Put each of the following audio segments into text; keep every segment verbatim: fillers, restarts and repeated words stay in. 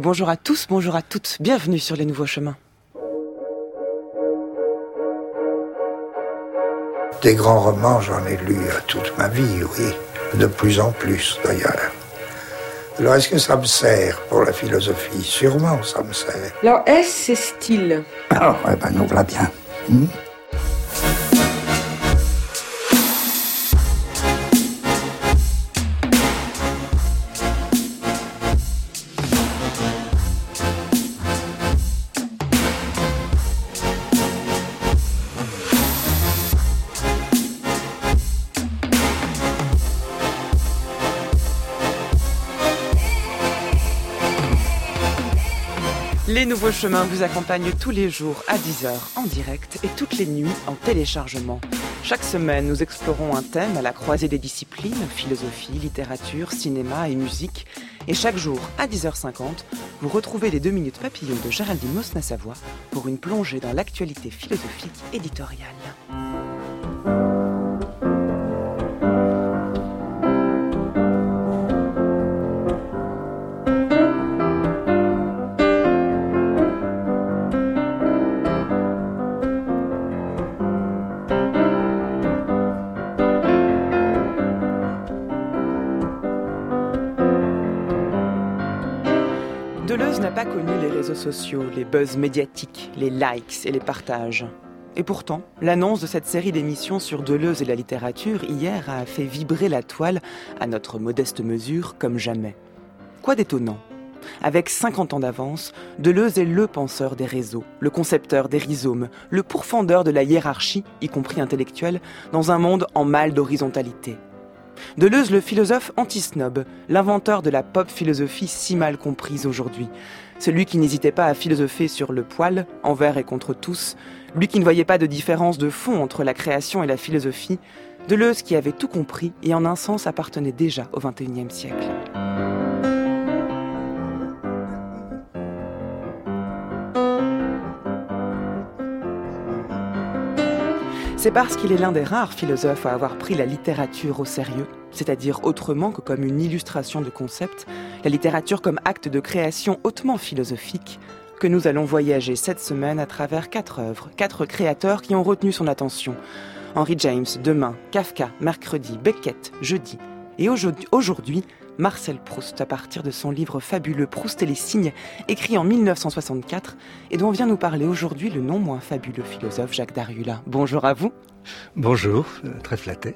bonjour à tous, bonjour à toutes, bienvenue sur les Nouveaux Chemins. Des grands romans, j'en ai lu toute ma vie, oui, de plus en plus d'ailleurs. Alors est-ce que ça me sert pour la philosophie? Sûrement ça me sert. Alors S, c'est style. Alors, eh ben nous voilà bien. Hmm? Les Nouveaux Chemins vous accompagnent tous les jours à dix heures en direct et toutes les nuits en téléchargement. Chaque semaine, nous explorons un thème à la croisée des disciplines, philosophie, littérature, cinéma et musique. Et chaque jour, à dix heures cinquante, vous retrouvez les deux minutes papillons de Géraldine Mosna-Savoie pour une plongée dans l'actualité philosophique éditoriale. Deleuze n'a pas connu les réseaux sociaux, les buzz médiatiques, les likes et les partages. Et pourtant, l'annonce de cette série d'émissions sur Deleuze et la littérature hier a fait vibrer la toile, à notre modeste mesure, comme jamais. Quoi d'étonnant? Avec cinquante ans d'avance, Deleuze est le penseur des réseaux, le concepteur des rhizomes, le pourfendeur de la hiérarchie, y compris intellectuelle, dans un monde en mal d'horizontalité. Deleuze, le philosophe anti-snob, l'inventeur de la pop-philosophie si mal comprise aujourd'hui. Celui qui n'hésitait pas à philosopher sur le poil, envers et contre tous. Lui qui ne voyait pas de différence de fond entre la création et la philosophie. Deleuze qui avait tout compris et en un sens appartenait déjà au vingt et unième siècle. C'est parce qu'il est l'un des rares philosophes à avoir pris la littérature au sérieux, c'est-à-dire autrement que comme une illustration de concepts, la littérature comme acte de création hautement philosophique, que nous allons voyager cette semaine à travers quatre œuvres, quatre créateurs qui ont retenu son attention. Henry James, demain, Kafka, mercredi, Beckett, jeudi, et aujourd'hui, Marcel Proust, à partir de son livre fabuleux Proust et les signes, écrit en mille neuf cent soixante-quatre, et dont vient nous parler aujourd'hui le non moins fabuleux philosophe Jacques Darula. Bonjour à vous. Bonjour, très flatté.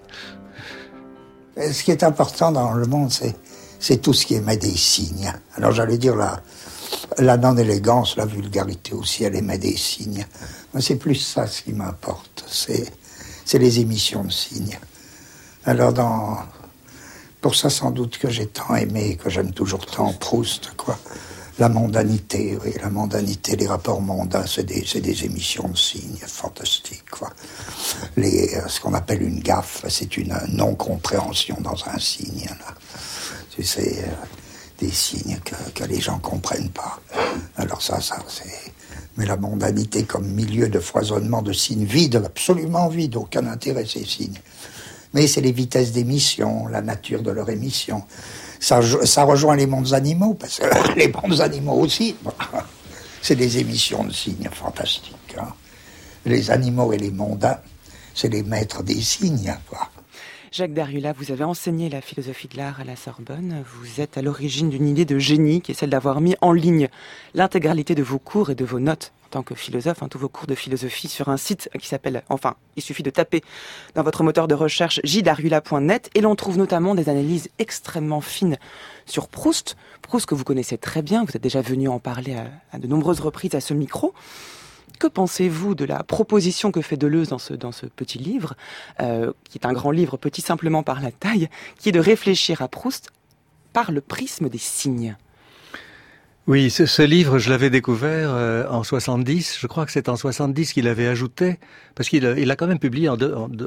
Ce qui est important dans le monde, c'est, c'est tout ce qui émet des signes. Alors j'allais dire la, la non-élégance, la vulgarité aussi, elle émet des signes. Mais c'est plus ça ce qui m'importe, c'est, c'est les émissions de signes. Alors dans... Pour ça, sans doute que j'ai tant aimé, que j'aime toujours tant Proust, quoi. La mondanité, oui, la mondanité, les rapports mondains, c'est des, c'est des émissions de signes fantastiques, quoi. Les, ce qu'on appelle une gaffe, c'est une non-compréhension dans un signe, là. Tu sais, euh, des signes que, que les gens comprennent pas. Alors ça, ça, c'est... Mais la mondanité comme milieu de foisonnement de signes vides, absolument vides, aucun intérêt, ces signes. Mais c'est les vitesses d'émission, la nature de leur émission. Ça, ça rejoint les mondes animaux, parce que les mondes animaux aussi, c'est des émissions de signes fantastiques. Hein. Les animaux et les mondains, c'est les maîtres des signes, quoi. Jacques Darula, vous avez enseigné la philosophie de l'art à la Sorbonne. Vous êtes à l'origine d'une idée de génie qui est celle d'avoir mis en ligne l'intégralité de vos cours et de vos notes en tant que philosophe, hein, tous vos cours de philosophie sur un site qui s'appelle, enfin, il suffit de taper dans votre moteur de recherche j darula point net et l'on trouve notamment des analyses extrêmement fines sur Proust. Proust que vous connaissez très bien, vous êtes déjà venu en parler à, à de nombreuses reprises à ce micro. Que pensez-vous de la proposition que fait Deleuze dans ce, dans ce petit livre, euh, qui est un grand livre, petit simplement par la taille, qui est de réfléchir à Proust par le prisme des signes? Oui, ce, ce livre, je l'avais découvert euh, en soixante-dix. Je crois que c'est en soixante-dix qu'il avait ajouté, parce qu'il il a quand même publié en, deux, en, deux, en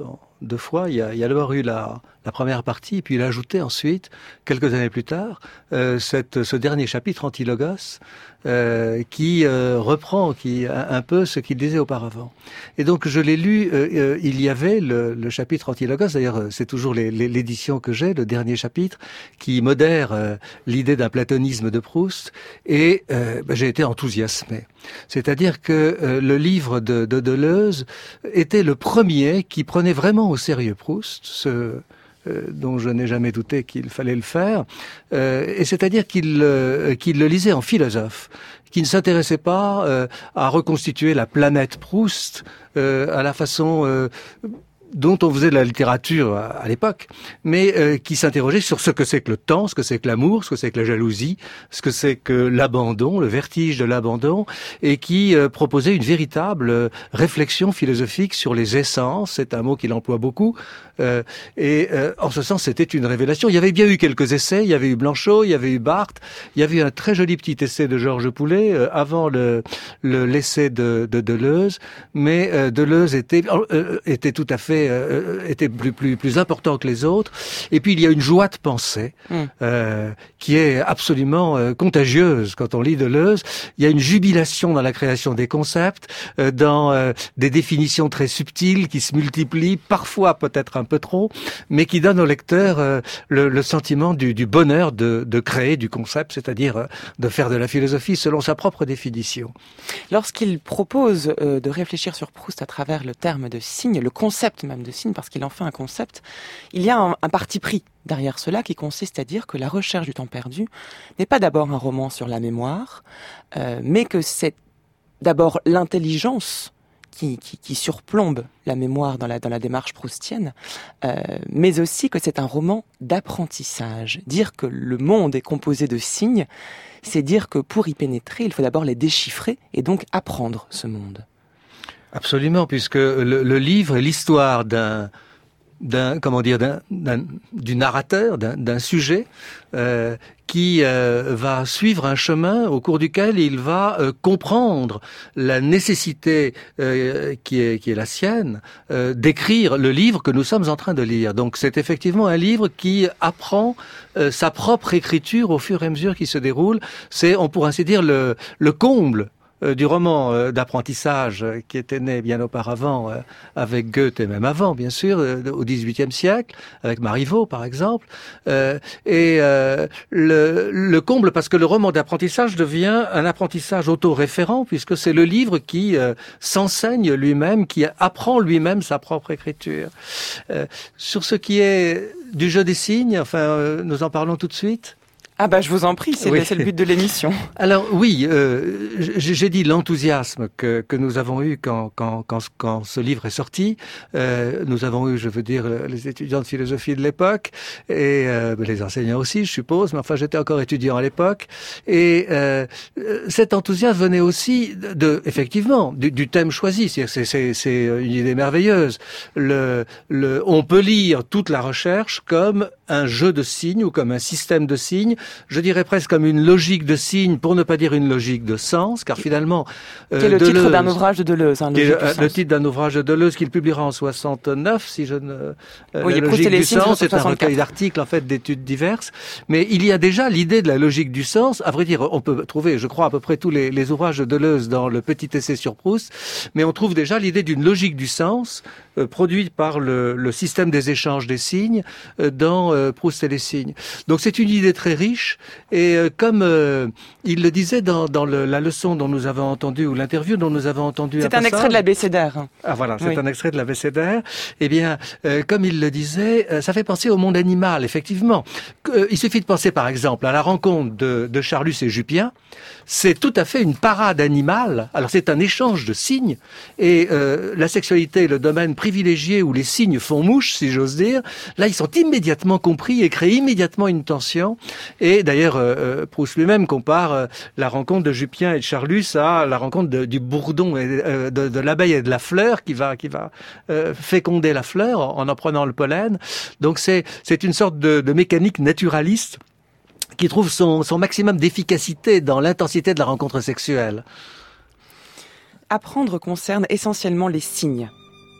deux fois. Il y a, il y a d'abord eu la, la première partie, puis il a ajouté ensuite, quelques années plus tard, euh, cette, ce dernier chapitre, Antilogos, euh, qui euh, reprend qui, un, un peu ce qu'il disait auparavant. Et donc je l'ai lu, euh, euh, il y avait le, le chapitre Antilogos, d'ailleurs c'est toujours les, les, l'édition que j'ai, le dernier chapitre, qui modère euh, l'idée d'un platonisme de Proust, et euh, ben, j'ai été enthousiasmé. C'est-à-dire que euh, le livre de, de Deleuze était le premier qui prenait vraiment au sérieux Proust, ce... Euh, dont je n'ai jamais douté qu'il fallait le faire, euh, et c'est-à-dire qu'il, euh, qu'il le lisait en philosophe, qui ne s'intéressait pas euh, à reconstituer la planète Proust euh, à la façon euh, dont on faisait de la littérature à, à l'époque, mais euh, qui s'interrogeait sur ce que c'est que le temps, ce que c'est que l'amour, ce que c'est que la jalousie, ce que c'est que l'abandon, le vertige de l'abandon, et qui euh, proposait une véritable euh, réflexion philosophique sur les essences, c'est un mot qu'il emploie beaucoup, euh, et euh, en ce sens c'était une révélation. Il y avait bien eu quelques essais, il y avait eu Blanchot, il y avait eu Barthes, il y avait eu un très joli petit essai de Georges Poulet euh, avant le, le l'essai de, de Deleuze, mais euh, Deleuze était, euh, était tout à fait Euh, était plus, plus, plus important que les autres. Et puis il y a une joie de pensée mmh. euh, qui est absolument euh, contagieuse quand on lit Deleuze. Il y a une jubilation dans la création des concepts, euh, dans euh, des définitions très subtiles qui se multiplient, parfois peut-être un peu trop, mais qui donnent au lecteur euh, le, le sentiment du, du bonheur de, de créer du concept, c'est-à-dire euh, de faire de la philosophie selon sa propre définition. Lorsqu'il propose euh, de réfléchir sur Proust à travers le terme de signe, le concept même de signe, parce qu'il en fait un concept, il y a un, un parti pris derrière cela qui consiste à dire que La recherche du temps perdu n'est pas d'abord un roman sur la mémoire, euh, mais que c'est d'abord l'intelligence qui, qui, qui surplombe la mémoire dans la, dans la démarche proustienne, euh, mais aussi que c'est un roman d'apprentissage. Dire que le monde est composé de signes, c'est dire que pour y pénétrer, il faut d'abord les déchiffrer et donc apprendre ce monde. Absolument, puisque le, le livre est l'histoire d'un, d'un comment dire, d'un, d'un du narrateur, d'un, d'un sujet euh, qui euh, va suivre un chemin au cours duquel il va euh, comprendre la nécessité euh, qui est qui est la sienne euh, d'écrire le livre que nous sommes en train de lire. Donc c'est effectivement un livre qui apprend euh, sa propre écriture au fur et à mesure qu'il se déroule. C'est, on pourrait ainsi dire, le le comble du roman euh, d'apprentissage euh, qui était né bien auparavant euh, avec Goethe et même avant, bien sûr, euh, au dix-huitième siècle, avec Marivaux, par exemple. Euh, et euh, le, le comble, parce que le roman d'apprentissage devient un apprentissage autoréférent, puisque c'est le livre qui euh, s'enseigne lui-même, qui apprend lui-même sa propre écriture. Euh, sur ce qui est du jeu des signes, enfin, euh, nous en parlons tout de suite. Ah bah je vous en prie, c'est, oui. le, c'est le but de l'émission. Alors oui, euh, j'ai, j'ai dit l'enthousiasme que, que nous avons eu quand, quand, quand, quand ce livre est sorti. Euh, nous avons eu, je veux dire, les étudiants de philosophie de l'époque et euh, les enseignants aussi, je suppose. Mais enfin, j'étais encore étudiant à l'époque. Et euh, cet enthousiasme venait aussi de, de effectivement, du, du thème choisi. C'est, c'est, c'est, c'est une idée merveilleuse. Le, le, on peut lire toute la recherche comme un jeu de signes ou comme un système de signes. Je dirais presque comme une logique de signes, pour ne pas dire une logique de sens, car finalement... Euh, Qui est le Deleuze, titre d'un ouvrage de Deleuze. Hein, est, euh, le titre d'un ouvrage de Deleuze qu'il publiera en soixante-neuf, si je ne... Euh, oui, la logique du sens, c'est un recueil d'articles, en fait, d'études diverses. Mais il y a déjà l'idée de la logique du sens. À vrai dire, on peut trouver, je crois, à peu près tous les, les ouvrages de Deleuze dans le petit essai sur Proust, mais on trouve déjà l'idée d'une logique du sens euh, produite par le, le système des échanges des signes euh, dans euh, Proust et les signes. Donc c'est une idée très riche. Et euh, comme euh, il le disait dans, dans le, la leçon dont nous avons entendu, ou l'interview dont nous avons entendu... C'est un, un extrait de l'abécédaire. Ah voilà, c'est oui. un extrait de l'abécédaire. Eh bien, euh, comme il le disait, euh, ça fait penser au monde animal, effectivement. Euh, il suffit de penser, par exemple, à la rencontre de, de Charlus et Jupien. C'est tout à fait une parade animale. Alors c'est un échange de signes. Et euh, la sexualité est le domaine privilégié où les signes font mouche, si j'ose dire. Là, ils sont immédiatement compris et créent immédiatement une tension. Et d'ailleurs, euh, Proust lui-même compare euh, la rencontre de Jupien et de Charlus à la rencontre de, du bourdon, et, euh, de, de l'abeille et de la fleur qui va, qui va euh, féconder la fleur en en prenant le pollen. Donc c'est, c'est une sorte de, de mécanique naturaliste qui trouve son, son maximum d'efficacité dans l'intensité de la rencontre sexuelle. Apprendre concerne essentiellement les signes.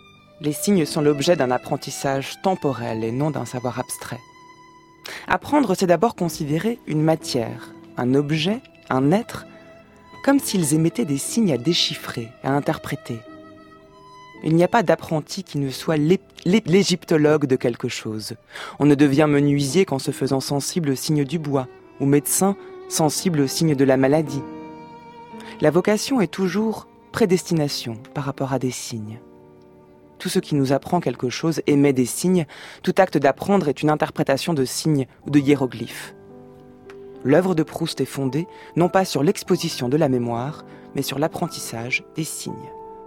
Les signes sont l'objet d'un apprentissage temporel et non d'un savoir abstrait. Apprendre, c'est d'abord considérer une matière, un objet, un être, comme s'ils émettaient des signes à déchiffrer, à interpréter. Il n'y a pas d'apprenti qui ne soit l'égyptologue de quelque chose. On ne devient menuisier qu'en se faisant sensible aux signes du bois, ou médecin sensible aux signes de la maladie. La vocation est toujours prédestination par rapport à des signes. Tout ce qui nous apprend quelque chose émet des signes. Tout acte d'apprendre est une interprétation de signes ou de hiéroglyphes. L'œuvre de Proust est fondée non pas sur l'exposition de la mémoire, mais sur l'apprentissage des signes.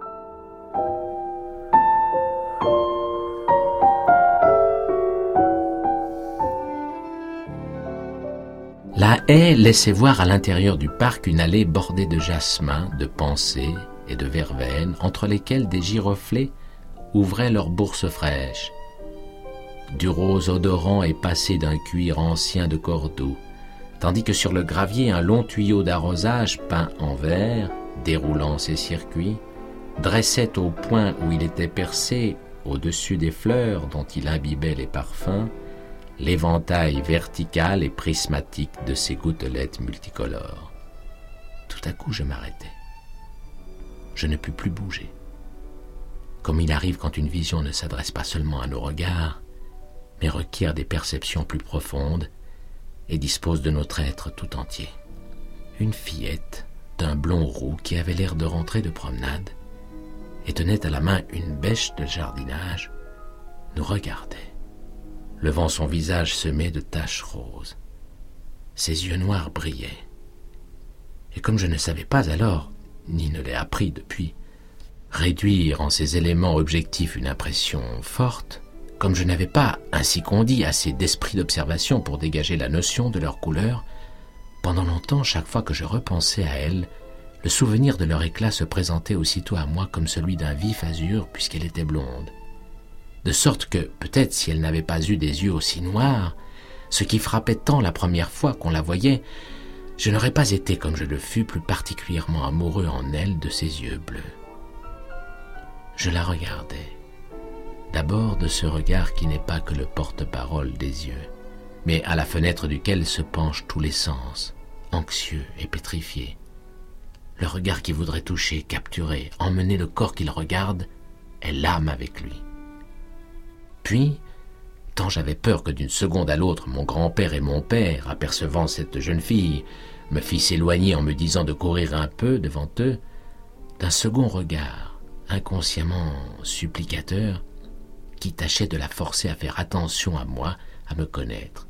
La haie laissait voir à l'intérieur du parc une allée bordée de jasmin, de pensées et de verveine, entre lesquelles des giroflées ouvraient leurs bourses fraîches. Du rose odorant est passé d'un cuir ancien de Cordoue, tandis que sur le gravier un long tuyau d'arrosage peint en vert, déroulant ses circuits, dressait au point où il était percé, au-dessus des fleurs dont il imbibait les parfums, l'éventail vertical et prismatique de ses gouttelettes multicolores. Tout à coup, je m'arrêtai. Je ne pus plus bouger. Comme il arrive quand une vision ne s'adresse pas seulement à nos regards, mais requiert des perceptions plus profondes et dispose de notre être tout entier. Une fillette d'un blond roux qui avait l'air de rentrer de promenade et tenait à la main une bêche de jardinage, nous regardait, levant son visage semé de taches roses. Ses yeux noirs brillaient. Et comme je ne savais pas alors, ni ne l'ai appris depuis, réduire en ces éléments objectifs une impression forte, comme je n'avais pas, ainsi qu'on dit, assez d'esprit d'observation pour dégager la notion de leur couleur, pendant longtemps, chaque fois que je repensais à elle, le souvenir de leur éclat se présentait aussitôt à moi comme celui d'un vif azur puisqu'elle était blonde. De sorte que, peut-être si elle n'avait pas eu des yeux aussi noirs, ce qui frappait tant la première fois qu'on la voyait, je n'aurais pas été, comme je le fus, plus particulièrement amoureux en elle de ses yeux bleus. Je la regardais, d'abord de ce regard qui n'est pas que le porte-parole des yeux, mais à la fenêtre duquel se penchent tous les sens, anxieux et pétrifiés. Le regard qui voudrait toucher, capturer, emmener le corps qu'il regarde, est l'âme avec lui. Puis, tant j'avais peur que d'une seconde à l'autre, mon grand-père et mon père, apercevant cette jeune fille, me fissent éloigner en me disant de courir un peu devant eux, d'un second regard, inconsciemment supplicateur, qui tâchait de la forcer à faire attention à moi, à me connaître.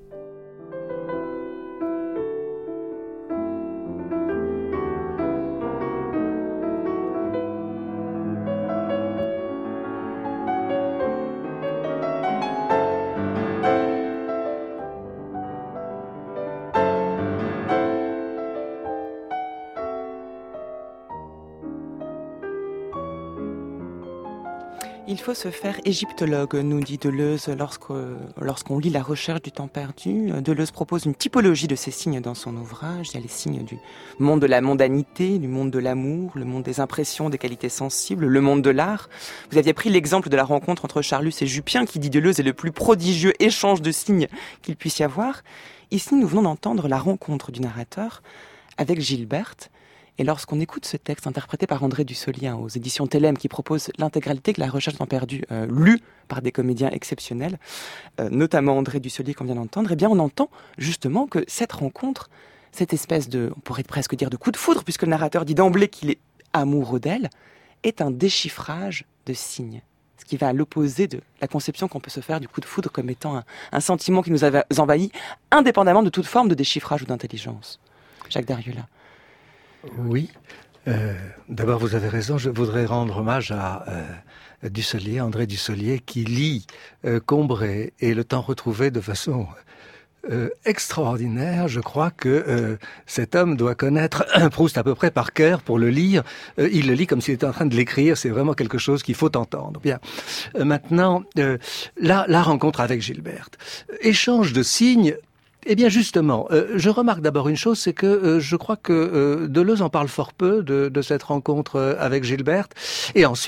Il faut se faire égyptologue, nous dit Deleuze lorsque, lorsqu'on lit La recherche du temps perdu. Deleuze propose une typologie de ces signes dans son ouvrage. Il y a les signes du monde de la mondanité, du monde de l'amour, le monde des impressions, des qualités sensibles, le monde de l'art. Vous aviez pris l'exemple de la rencontre entre Charlus et Jupien, qui, dit Deleuze, est le plus prodigieux échange de signes qu'il puisse y avoir. Ici, nous venons d'entendre la rencontre du narrateur avec Gilberte. Et lorsqu'on écoute ce texte interprété par André Dussolier hein, aux éditions Télème, qui propose l'intégralité de La recherche du temps perdu, euh, lue par des comédiens exceptionnels, euh, notamment André Dussolier qu'on vient d'entendre, eh bien on entend justement que cette rencontre, cette espèce de, on pourrait presque dire de coup de foudre, puisque le narrateur dit d'emblée qu'il est amoureux d'elle, est un déchiffrage de signes. Ce qui va à l'opposé de la conception qu'on peut se faire du coup de foudre comme étant un, un sentiment qui nous a envahi, indépendamment de toute forme de déchiffrage ou d'intelligence. Jacques Derriola. Oui. Euh, d'abord, vous avez raison. Je voudrais rendre hommage à euh, Dussolier, André Dussolier, qui lit euh, Combray et Le temps retrouvé de façon euh, extraordinaire. Je crois que euh, cet homme doit connaître Proust à peu près par cœur pour le lire. Euh, il le lit comme s'il était en train de l'écrire. C'est vraiment quelque chose qu'il faut entendre. Bien. Euh, maintenant, euh, la, la rencontre avec Gilberte. Échange de signes. Eh bien justement, euh, je remarque d'abord une chose, c'est que euh, je crois que euh, Deleuze en parle fort peu de, de cette rencontre euh, avec Gilberte. Et ensuite,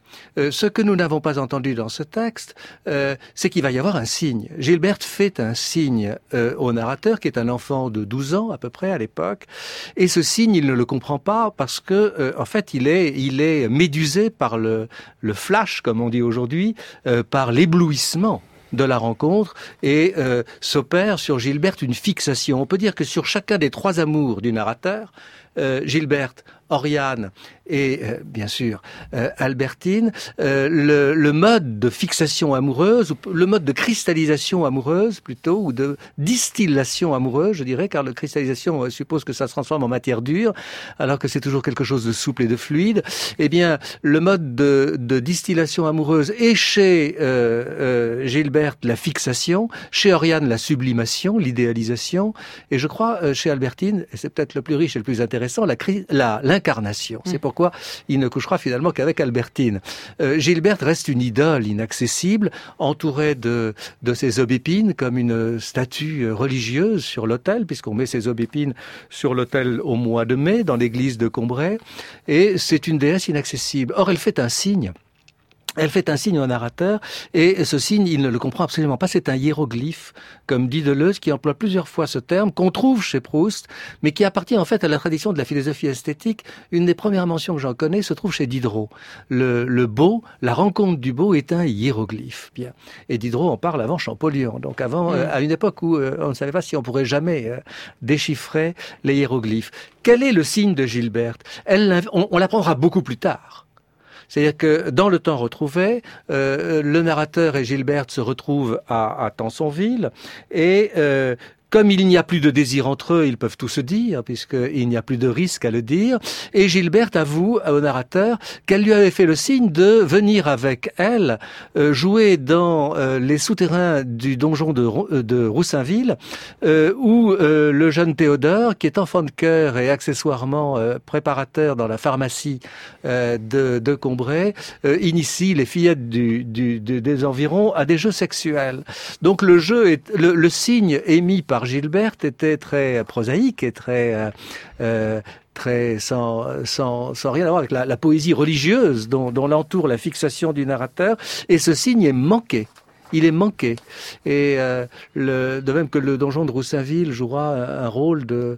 Euh, ce que nous n'avons pas entendu dans ce texte, euh, c'est qu'il va y avoir un signe. Gilberte fait un signe euh, au narrateur, qui est un enfant de douze ans à peu près à l'époque, et ce signe, il ne le comprend pas parce que, euh, en fait, il est, il est médusé par le, le flash, comme on dit aujourd'hui, euh, par l'éblouissement de la rencontre, et euh, s'opère sur Gilberte une fixation. On peut dire que sur chacun des trois amours du narrateur, euh, Gilberte, Oriane et euh, bien sûr euh, Albertine, euh, le, le mode de fixation amoureuse, ou le mode de cristallisation amoureuse plutôt, ou de distillation amoureuse, je dirais, car la cristallisation euh, suppose que ça se transforme en matière dure, alors que c'est toujours quelque chose de souple et de fluide. Eh bien, le mode de, de distillation amoureuse est chez euh, euh, Gilberte la fixation, chez Oriane la sublimation, l'idéalisation, et je crois euh, chez Albertine, et c'est peut-être le plus riche et le plus intéressant, la, la l'incarnation. C'est pourquoi il ne couchera finalement qu'avec Albertine. Euh, Gilberte reste une idole inaccessible, entourée de, de ses aubépines, comme une statue religieuse sur l'autel, puisqu'on met ses aubépines sur l'autel au mois de mai, dans l'église de Combray, et c'est une déesse inaccessible. Or, elle fait un signe. Elle fait un signe au narrateur, et ce signe, il ne le comprend absolument pas. C'est un hiéroglyphe, comme dit Deleuze, qui emploie plusieurs fois ce terme, qu'on trouve chez Proust, mais qui appartient en fait à la tradition de la philosophie esthétique. Une des premières mentions que j'en connais se trouve chez Diderot. Le, le beau, la rencontre du beau est un hiéroglyphe. Bien. Et Diderot en parle avant Champollion. Donc avant, mmh. euh, à une époque où euh, on ne savait pas si on pourrait jamais euh, déchiffrer les hiéroglyphes. Quel est le signe de Gilberte? Elle, on, on l'apprendra beaucoup plus tard. C'est-à-dire que dans le temps retrouvé, euh, le narrateur et Gilberte se retrouvent à, à Tansonville, et euh, comme il n'y a plus de désir entre eux, ils peuvent tout se dire, puisqu'il n'y a plus de risque à le dire. Et Gilberte avoue au narrateur qu'elle lui avait fait le signe de venir avec elle euh, jouer dans euh, les souterrains du donjon de, de Roussainville, euh, où euh, le jeune Théodore, qui est enfant de chœur et accessoirement euh, préparateur dans la pharmacie euh, de, de Combray, euh, initie les fillettes du, du, du, des environs à des jeux sexuels. Donc le jeu, est, le, le signe émis par Gilberte était très prosaïque et très euh, euh, très sans sans sans rien à voir avec la, la poésie religieuse dont, dont l'entoure la fixation du narrateur, et ce signe est manqué. Il est manqué. Et euh, le, de même que le donjon de Roussainville jouera un, un rôle de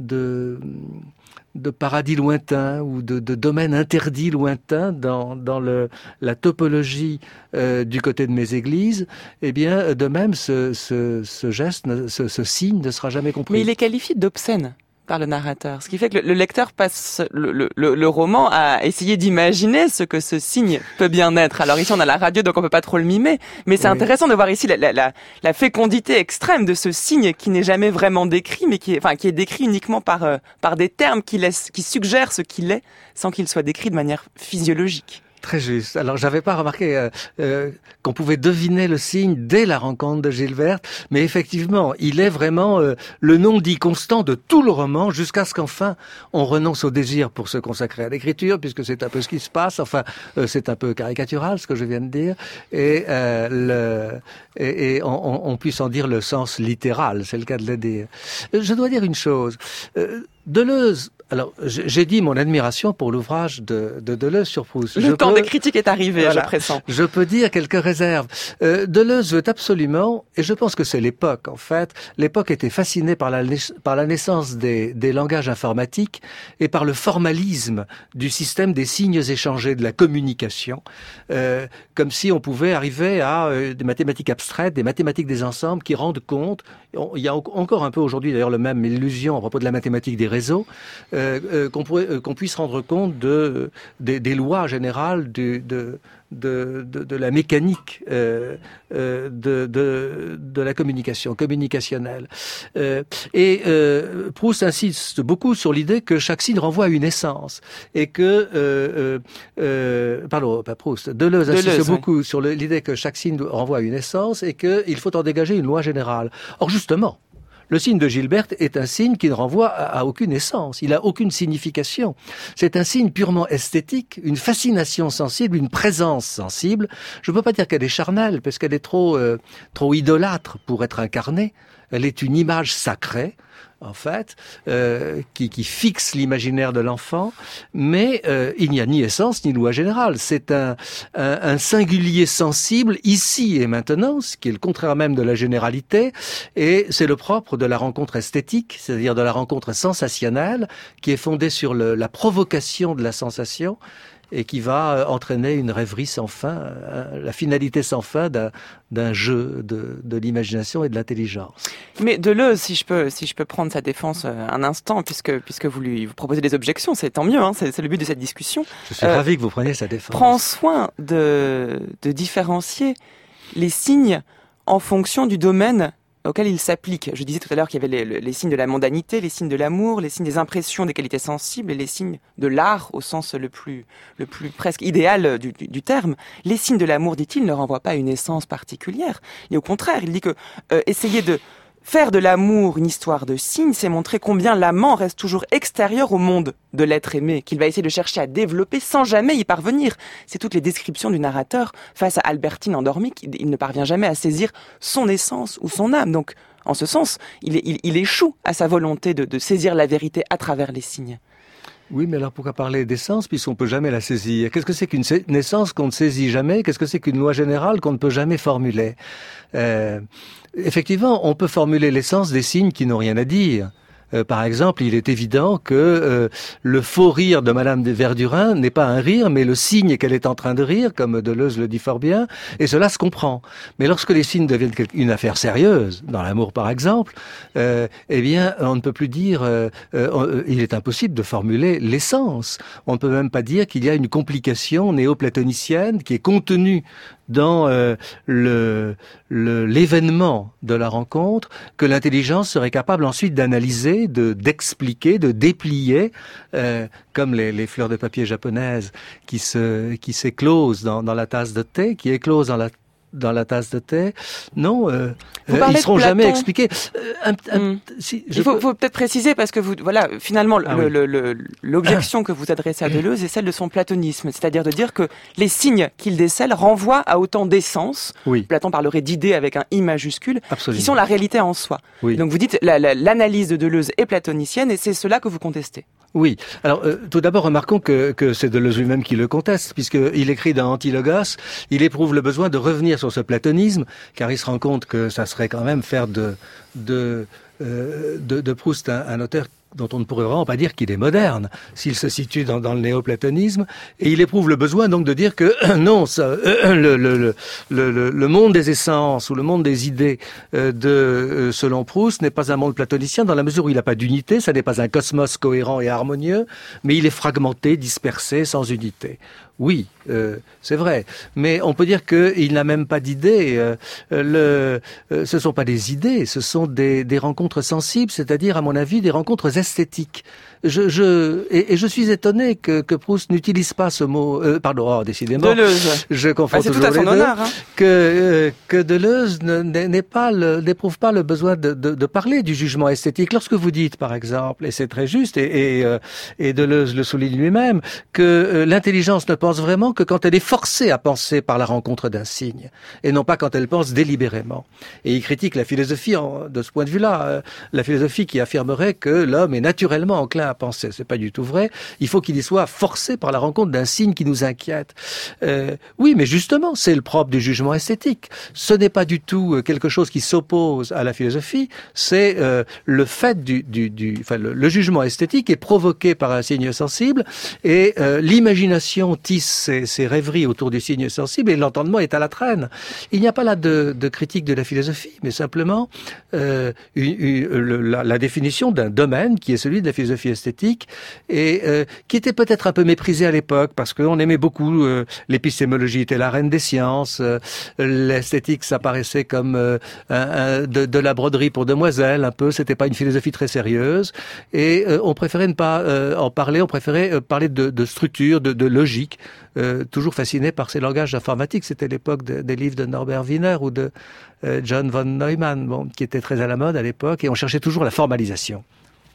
de de paradis lointain ou de, de domaine interdit lointain dans, dans le, la topologie euh, du côté de mes églises, eh bien, de même, ce, ce, ce geste, ce, ce signe ne sera jamais compris. Mais il est qualifié d'obscène par le narrateur, ce qui fait que le, le lecteur passe le, le, le roman à essayer d'imaginer ce que ce signe peut bien être. Alors ici on a la radio, donc on peut pas trop le mimer, mais c'est oui. intéressant de voir ici la, la, la, la fécondité extrême de ce signe qui n'est jamais vraiment décrit, mais qui est, enfin, qui est décrit uniquement par, euh, par des termes qui laissent, qui suggèrent ce qu'il est, sans qu'il soit décrit de manière physiologique. Très juste. Alors, j'avais pas remarqué euh, euh, qu'on pouvait deviner le signe dès la rencontre de Gilberte, mais effectivement, il est vraiment euh, le nom dit constant de tout le roman, jusqu'à ce qu'enfin on renonce au désir pour se consacrer à l'écriture, puisque c'est un peu ce qui se passe. Enfin, euh, c'est un peu caricatural ce que je viens de dire, et, euh, le, et, et on, on puisse en dire le sens littéral. C'est le cas de le dire. Je dois dire une chose. Euh, Deleuze. Alors, j'ai dit mon admiration pour l'ouvrage de, de Deleuze sur Proust. Le je temps peux, des critiques est arrivé, voilà, je pressens. Je peux dire quelques réserves. Euh, Deleuze veut absolument, et je pense que c'est l'époque en fait, l'époque était fascinée par la, par la naissance des, des langages informatiques et par le formalisme du système des signes échangés, de la communication, euh, comme si on pouvait arriver à euh, des mathématiques abstraites, des mathématiques des ensembles qui rendent compte, on, il y a encore un peu aujourd'hui d'ailleurs le même illusion à propos de la mathématique des réseaux, Euh, euh, qu'on, pourrait, euh, qu'on puisse rendre compte de, de, des lois générales du, de, de, de, de la mécanique euh, euh, de, de, de la communication, communicationnelle. Euh, et euh, Proust insiste beaucoup sur l'idée que chaque signe renvoie à une essence. Et que, euh, euh, pardon, pas Proust, Deleuze insiste Deleuze, beaucoup oui. sur le, l'idée que chaque signe renvoie à une essence et qu'il faut en dégager une loi générale. Or, justement, le signe de Gilberte est un signe qui ne renvoie à, à aucune essence, il n'a aucune signification. C'est un signe purement esthétique, une fascination sensible, une présence sensible. Je ne peux pas dire qu'elle est charnelle, parce qu'elle est trop, euh, trop idolâtre pour être incarnée. Elle est une image sacrée, en fait, euh, qui, qui fixe l'imaginaire de l'enfant, mais euh, il n'y a ni essence ni loi générale. C'est un, un, un singulier sensible, ici et maintenant, ce qui est le contraire même de la généralité, et c'est le propre de la rencontre esthétique, c'est-à-dire de la rencontre sensationnelle, qui est fondée sur le, la provocation de la sensation, et qui va entraîner une rêverie sans fin, la finalité sans fin d'un, d'un jeu de, de l'imagination et de l'intelligence. Mais Deleuze, si je peux, si je peux prendre sa défense un instant, puisque, puisque vous lui vous proposez des objections, c'est tant mieux, hein, c'est, c'est le but de cette discussion. Je suis euh, ravi que vous preniez sa défense. Prends soin de, de différencier les signes en fonction du domaine auquel il s'applique. Je disais tout à l'heure qu'il y avait les, les signes de la mondanité, les signes de l'amour, les signes des impressions, des qualités sensibles et les signes de l'art au sens le plus, le plus presque idéal du, du, du terme. Les signes de l'amour, dit-il, ne renvoient pas à une essence particulière. Et au contraire, il dit que euh, essayer de faire de l'amour une histoire de signes, c'est montrer combien l'amant reste toujours extérieur au monde de l'être aimé, qu'il va essayer de chercher à développer sans jamais y parvenir. C'est toutes les descriptions du narrateur face à Albertine endormie, qu'il ne parvient jamais à saisir son essence ou son âme. Donc, en ce sens, il, il, il échoue à sa volonté de, de saisir la vérité à travers les signes. Oui, mais alors pourquoi parler d'essence puisqu'on peut jamais la saisir? Qu'est-ce que c'est qu'une essence qu'on ne saisit jamais? Qu'est-ce que c'est qu'une loi générale qu'on ne peut jamais formuler? euh, Effectivement, on peut formuler l'essence des signes qui n'ont rien à dire. Euh, par exemple, il est évident que euh, le faux rire de Madame de Verdurin n'est pas un rire, mais le signe qu'elle est en train de rire, comme Deleuze le dit fort bien, et cela se comprend. Mais lorsque les signes deviennent une affaire sérieuse, dans l'amour par exemple, euh, eh bien, on ne peut plus dire, euh, euh, il est impossible de formuler l'essence. On ne peut même pas dire qu'il y a une complication néo-platonicienne qui est contenue dans euh, le, le, l'événement de la rencontre, que l'intelligence serait capable ensuite d'analyser, de d'expliquer, de déplier, euh, comme les, les fleurs de papier japonaises qui se qui s'éclosent dans, dans la tasse de thé, qui éclosent dans la dans la tasse de thé. Non, euh, euh, ils seront jamais expliqués. Euh, un, un, mmh. si, Il faut, peux... faut peut-être préciser parce que vous, voilà, finalement, ah, le, oui. le, le, l'objection ah. que vous adressez à Deleuze est celle de son platonisme, c'est-à-dire de dire que les signes qu'il décèle renvoient à autant d'essence. Oui. Platon parlerait d'idées avec un i majuscule, Absolument. qui sont la réalité en soi. Oui. Donc vous dites la, la, l'analyse de Deleuze est platonicienne et c'est cela que vous contestez. Oui. Alors, euh, tout d'abord, remarquons que, que c'est Deleuze lui-même qui le conteste, puisqu'il écrit dans Antilogos, il éprouve le besoin de revenir sur ce platonisme, car il se rend compte que ça serait quand même faire de, de, euh, de, de Proust un, un auteur dont on ne pourrait vraiment pas dire qu'il est moderne, s'il se situe dans, dans le néoplatonisme, et il éprouve le besoin donc de dire que non, ça, euh, le, le, le, le, le monde des essences ou le monde des idées euh, de euh, selon Proust n'est pas un monde platonicien dans la mesure où il n'a pas d'unité, ça n'est pas un cosmos cohérent et harmonieux, mais il est fragmenté, dispersé, sans unité. Oui, euh, c'est vrai, mais on peut dire qu'il n'a même pas d'idées. Euh, le, euh, ce ne sont pas des idées, ce sont des, des rencontres sensibles, c'est-à-dire, à mon avis, des rencontres esthétiques. Je, je, et, et je suis étonné que, que Proust n'utilise pas ce mot. Euh, pardon, oh, décidément. Deleuze. Je confonds ah, c'est toujours tout à son les deux. honneur, hein. Que euh, que Deleuze ne, n'est pas le, n'éprouve pas le besoin de, de, de parler du jugement esthétique. Lorsque vous dites, par exemple, et c'est très juste, et, et, euh, et Deleuze le souligne lui-même, que euh, l'intelligence ne pense vraiment que quand elle est forcée à penser par la rencontre d'un signe, et non pas quand elle pense délibérément. Et il critique la philosophie en, de ce point de vue-là, euh, la philosophie qui affirmerait que l'homme est naturellement enclin à penser. C'est pas du tout vrai. Il faut qu'il y soit forcé par la rencontre d'un signe qui nous inquiète. Euh, oui, mais justement, c'est le propre du jugement esthétique. Ce n'est pas du tout quelque chose qui s'oppose à la philosophie. C'est euh, le fait du, du, du enfin, le, le jugement esthétique est provoqué par un signe sensible, et euh, l'imagination tisse ses, ses rêveries autour du signe sensible, et l'entendement est à la traîne. Il n'y a pas là de, de critique de la philosophie, mais simplement euh, une, une, le, la, la définition d'un domaine qui est celui de la philosophie esthétique, et euh, qui était peut-être un peu méprisé à l'époque, parce qu'on aimait beaucoup euh, l'épistémologie était la reine des sciences, euh, l'esthétique ça paraissait comme euh, un, un, de, de la broderie pour demoiselles, un peu, c'était pas une philosophie très sérieuse, et euh, on préférait ne pas euh, en parler, on préférait euh, parler de, de structure, de, de logique, euh, toujours fasciné par ces langages informatiques. C'était l'époque de, des livres de Norbert Wiener ou de euh, John von Neumann, bon, qui étaient très à la mode à l'époque, et on cherchait toujours la formalisation.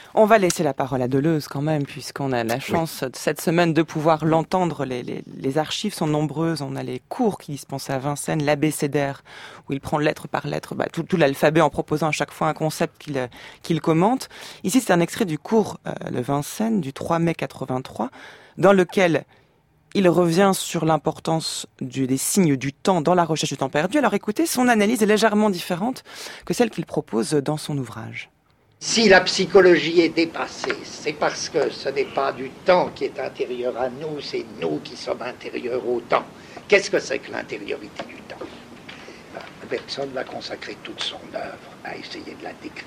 On va laisser la parole à Deleuze quand même, puisqu'on a la chance oui. cette semaine de pouvoir l'entendre. Les, les, les archives sont nombreuses. On a les cours qu'il dispense à Vincennes, l'abécédaire, où il prend lettre par lettre bah, tout, tout l'alphabet en proposant à chaque fois un concept qu'il, qu'il commente. Ici, c'est un extrait du cours euh, de Vincennes du trois mai quatre-vingt-trois, dans lequel il revient sur l'importance du, des signes du temps dans la recherche du temps perdu. Alors écoutez, son analyse est légèrement différente que celle qu'il propose dans son ouvrage. Si la psychologie est dépassée, c'est parce que ce n'est pas du temps qui est intérieur à nous, c'est nous qui sommes intérieurs au temps. Qu'est-ce que c'est que l'intériorité du temps ? Bergson va consacrer toute son œuvre à essayer de la décrire.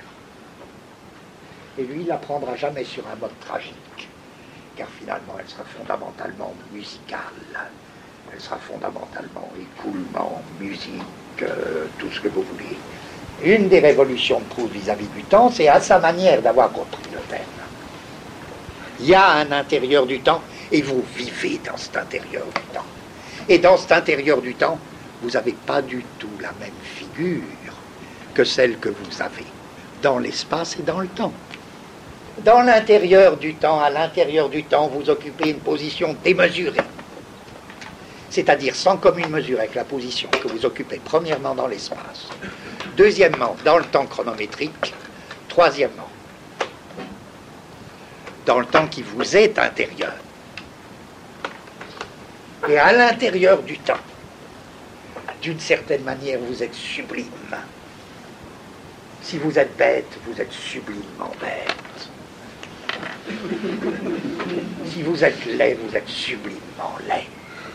Et lui, il la prendra jamais sur un mode tragique, car finalement, elle sera fondamentalement musicale. Elle sera fondamentalement écoulement, musique, euh, tout ce que vous voulez. Une des révolutions de Proust vis-à-vis du temps, c'est à sa manière d'avoir compris le thème. Il y a un intérieur du temps, et vous vivez dans cet intérieur du temps. Et dans cet intérieur du temps, vous n'avez pas du tout la même figure que celle que vous avez dans l'espace et dans le temps. Dans l'intérieur du temps, à l'intérieur du temps, vous occupez une position démesurée. C'est-à-dire sans commune mesure avec la position que vous occupez premièrement dans l'espace, deuxièmement dans le temps chronométrique, troisièmement dans le temps qui vous est intérieur. Et à l'intérieur du temps, d'une certaine manière, vous êtes sublime. Si vous êtes bête, vous êtes sublimement bête. Si vous êtes laid, vous êtes sublimement laid.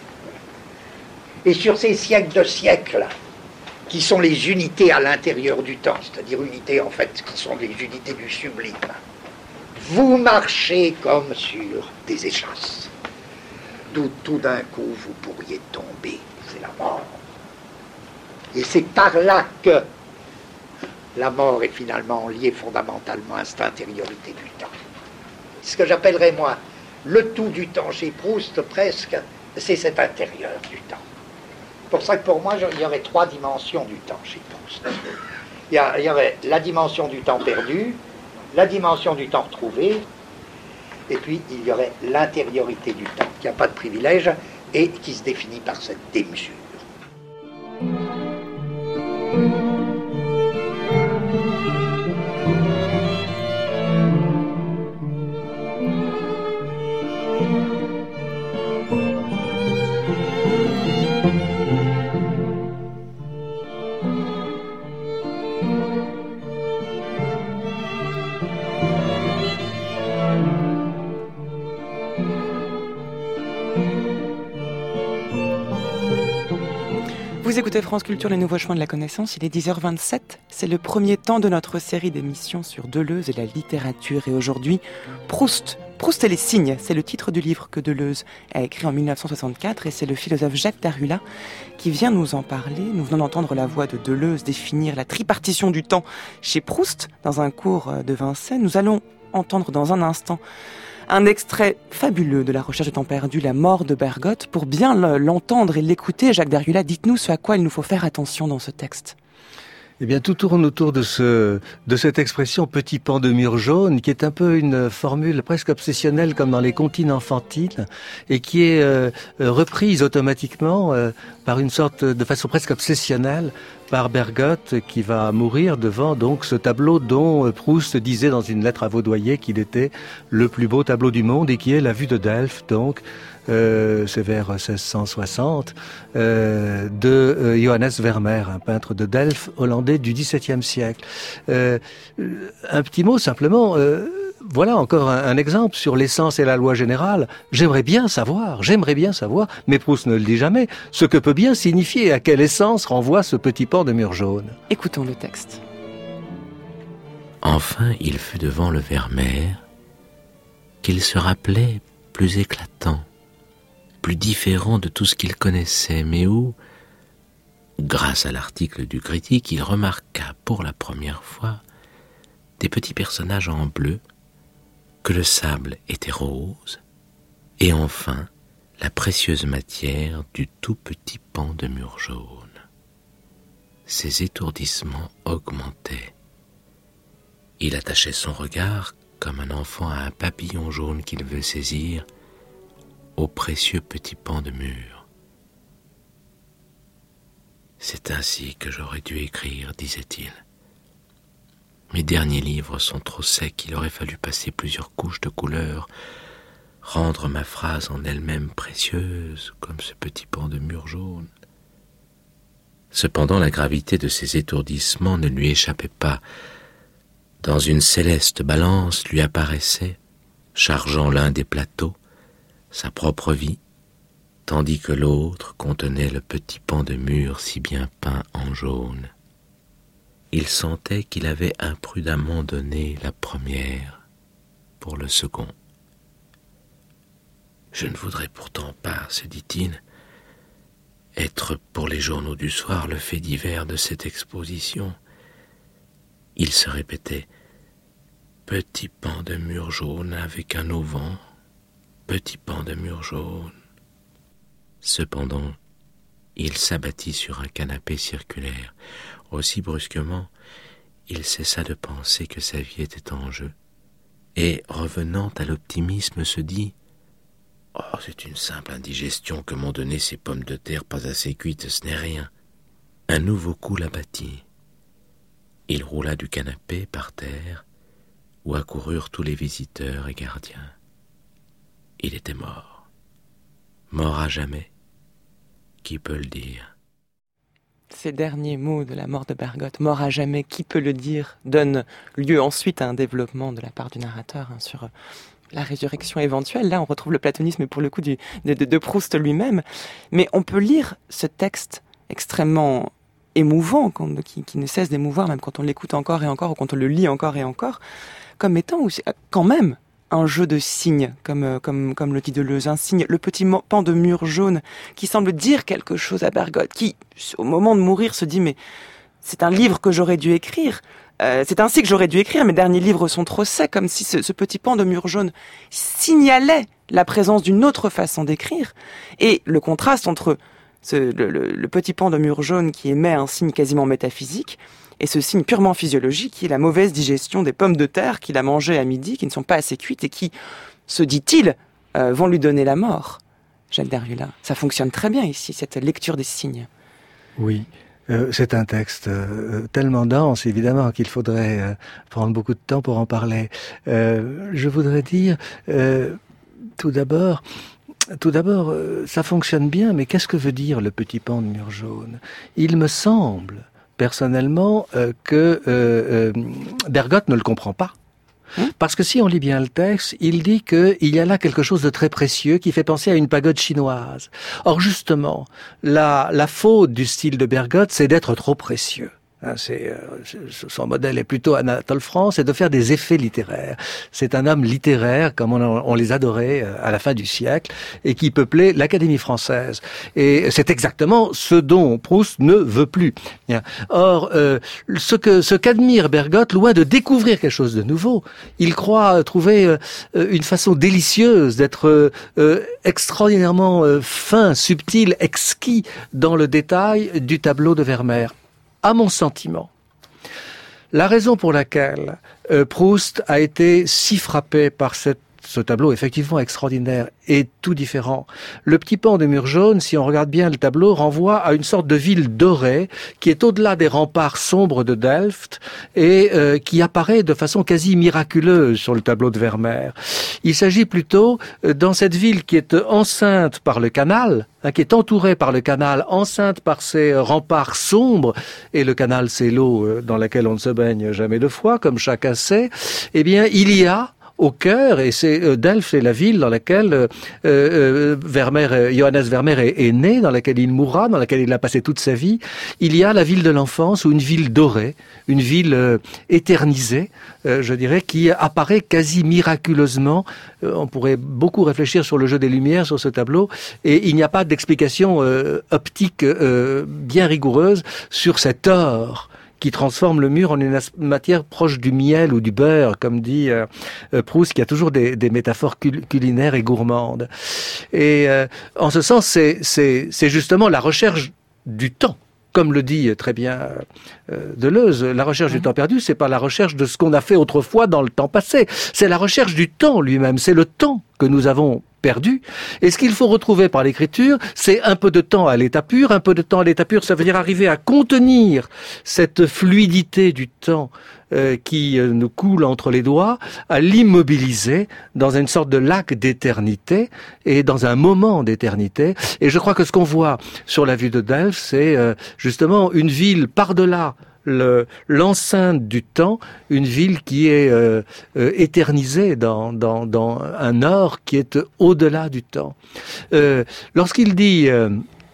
Et sur ces siècles de siècles, qui sont les unités à l'intérieur du temps, c'est-à-dire unités en fait qui sont les unités du sublime, vous marchez comme sur des échasses, d'où tout d'un coup vous pourriez tomber, c'est la mort. Et c'est par là que la mort est finalement liée fondamentalement à cette intériorité du temps. Ce que j'appellerais moi le tout du temps chez Proust presque, c'est cet intérieur du temps. C'est pour ça que pour moi, il y aurait trois dimensions du temps chez Proust. Il y, a, il y aurait la dimension du temps perdu, la dimension du temps retrouvé, et puis il y aurait l'intériorité du temps, qui n'a pas de privilège et qui se définit par cette démesure. Vous écoutez France Culture, les nouveaux chemins de la connaissance, il est dix heures vingt-sept. C'est le premier temps de notre série d'émissions sur Deleuze et la littérature. Et aujourd'hui, Proust. Proust et les signes, c'est le titre du livre que Deleuze a écrit en dix-neuf cent soixante-quatre et c'est le philosophe Jacques Derrula qui vient nous en parler. Nous venons d'entendre la voix de Deleuze définir la tripartition du temps chez Proust dans un cours de Vincennes. Nous allons entendre dans un instant un extrait fabuleux de La recherche du temps perdu, La mort de Bergotte. Pour bien l'entendre et l'écouter, Jacques Derrula, dites-nous ce à quoi il nous faut faire attention dans ce texte. Eh bien, tout tourne autour de ce, de cette expression petit pan de mur jaune, qui est un peu une formule presque obsessionnelle comme dans les comptines enfantines, et qui est euh, reprise automatiquement euh, par une sorte de façon presque obsessionnelle par Bergotte, qui va mourir devant donc ce tableau dont Proust disait dans une lettre à Vaudoyer qu'il était le plus beau tableau du monde et qui est La vue de Delphes, donc Euh, c'est vers seize cent soixante, euh, de euh, Johannes Vermeer, un peintre de Delphes hollandais du dix-septième siècle. Euh, un petit mot simplement, euh, voilà encore un, un exemple sur l'essence et la loi générale. J'aimerais bien savoir, j'aimerais bien savoir, mais Proust ne le dit jamais, ce que peut bien signifier, à quelle essence renvoie ce petit pan de mur jaune. Écoutons le texte. Enfin, il fut devant le Vermeer qu'il se rappelait plus éclatant, plus différent de tout ce qu'il connaissait, mais où, grâce à l'article du critique, il remarqua pour la première fois des petits personnages en bleu, que le sable était rose, et enfin la précieuse matière du tout petit pan de mur jaune. Ses étourdissements augmentaient. Il attachait son regard comme un enfant a un papillon jaune qu'il veut saisir, au précieux petit pan de mur. C'est ainsi que j'aurais dû écrire, disait-il. Mes derniers livres sont trop secs, il aurait fallu passer plusieurs couches de couleurs, rendre ma phrase en elle-même précieuse, comme ce petit pan de mur jaune. Cependant, la gravité de ses étourdissements ne lui échappait pas. Dans une céleste balance lui apparaissait, chargeant l'un des plateaux, sa propre vie, tandis que l'autre contenait le petit pan de mur si bien peint en jaune. Il sentait qu'il avait imprudemment donné la première pour le second. Je ne voudrais pourtant pas, se dit-il, être pour les journaux du soir le fait divers de cette exposition. Il se répétait « Petit pan de mur jaune avec un auvent, petit pan de mur jaune ». Cependant, il s'abattit sur un canapé circulaire. Aussi brusquement, il cessa de penser que sa vie était en jeu, et, revenant à l'optimisme, se dit « Oh, c'est une simple indigestion que m'ont donné ces pommes de terre pas assez cuites, ce n'est rien. » Un nouveau coup l'abattit. Il roula du canapé par terre, où accoururent tous les visiteurs et gardiens. Il était mort. Mort à jamais. Qui peut le dire ? Ces derniers mots de la mort de Bergotte, mort à jamais, qui peut le dire, donnent lieu ensuite à un développement de la part du narrateur hein, sur la résurrection éventuelle. Là, on retrouve le platonisme pour le coup du, de, de, de Proust lui-même. Mais on peut lire ce texte extrêmement émouvant, qui, qui ne cesse d'émouvoir, même quand on l'écoute encore et encore, ou quand on le lit encore et encore, comme étant aussi, quand même un jeu de signes, comme, comme, comme le dit Deleuze, un signe, le petit pan de mur jaune qui semble dire quelque chose à Bergotte, qui, au moment de mourir, se dit « mais c'est un livre que j'aurais dû écrire, euh, c'est ainsi que j'aurais dû écrire, mes derniers livres sont trop secs », comme si ce, ce petit pan de mur jaune signalait la présence d'une autre façon d'écrire, et le contraste entre ce, le, le, le petit pan de mur jaune qui émet un signe quasiment métaphysique, et ce signe purement physiologique qui est la mauvaise digestion des pommes de terre qu'il a mangées à midi, qui ne sont pas assez cuites et qui, se dit-il, euh, vont lui donner la mort. Jacques Derrida, ça fonctionne très bien ici, cette lecture des signes. Oui, euh, c'est un texte euh, tellement dense, évidemment, qu'il faudrait euh, prendre beaucoup de temps pour en parler. Euh, je voudrais dire, euh, tout d'abord... Tout d'abord, euh, ça fonctionne bien, mais qu'est-ce que veut dire le petit pan de mur jaune ? Il me semble... personnellement, euh, que euh, euh, Bergotte ne le comprend pas. Parce que si on lit bien le texte, il dit qu'il y a là quelque chose de très précieux qui fait penser à une pagode chinoise. Or justement, la, la faute du style de Bergotte, c'est d'être trop précieux. Hein, c'est, euh, son modèle est plutôt Anatole France, c'est de faire des effets littéraires. C'est un homme littéraire, comme on, on les adorait à la fin du siècle, et qui peuplait l'Académie française. Et c'est exactement ce dont Proust ne veut plus. Or, euh, ce que ce qu'admire Bergotte, loin de découvrir quelque chose de nouveau, il croit trouver euh, une façon délicieuse d'être euh, extraordinairement euh, fin, subtil, exquis dans le détail du tableau de Vermeer. À mon sentiment, la raison pour laquelle euh, Proust a été si frappé par cette, ce tableau effectivement extraordinaire et tout différent. Le petit pan de mur jaune, si on regarde bien le tableau, renvoie à une sorte de ville dorée qui est au-delà des remparts sombres de Delft et euh, qui apparaît de façon quasi miraculeuse sur le tableau de Vermeer. Il s'agit plutôt, euh, dans cette ville qui est enceinte par le canal, hein, qui est entourée par le canal, enceinte par ses remparts sombres, et le canal c'est l'eau euh, dans laquelle on ne se baigne jamais deux fois, comme chacun sait, eh bien il y a au cœur, et c'est euh, Delft est la ville dans laquelle euh, euh, Vermeer, euh, Johannes Vermeer est, est né, dans laquelle il mourra, dans laquelle il a passé toute sa vie. Il y a la ville de l'enfance, ou une ville dorée, une ville euh, éternisée, euh, je dirais, qui apparaît quasi miraculeusement. Euh, on pourrait beaucoup réfléchir sur le jeu des lumières sur ce tableau, et il n'y a pas d'explication euh, optique euh, bien rigoureuse sur cet or qui transforme le mur en une matière proche du miel ou du beurre, comme dit euh, Proust, qui a toujours des, des métaphores cul- culinaires et gourmandes. Et euh, en ce sens, c'est, c'est, c'est justement la recherche du temps comme le dit très bien euh, Deleuze, la recherche du temps perdu, c'est pas la recherche de ce qu'on a fait autrefois dans le temps passé, c'est la recherche du temps lui-même, c'est le temps que nous avons perdu. Et ce qu'il faut retrouver par l'écriture, c'est un peu de temps à l'état pur. Un peu de temps à l'état pur, ça veut dire arriver à contenir cette fluidité du temps euh, qui euh, nous coule entre les doigts, à l'immobiliser dans une sorte de lac d'éternité et dans un moment d'éternité. Et je crois que ce qu'on voit sur la vue de Delphes, c'est euh, justement une ville par-delà Le, l'enceinte du temps, une ville qui est euh, euh, éternisée dans, dans, dans un or qui est au-delà du temps. Euh, lorsqu'il dit euh,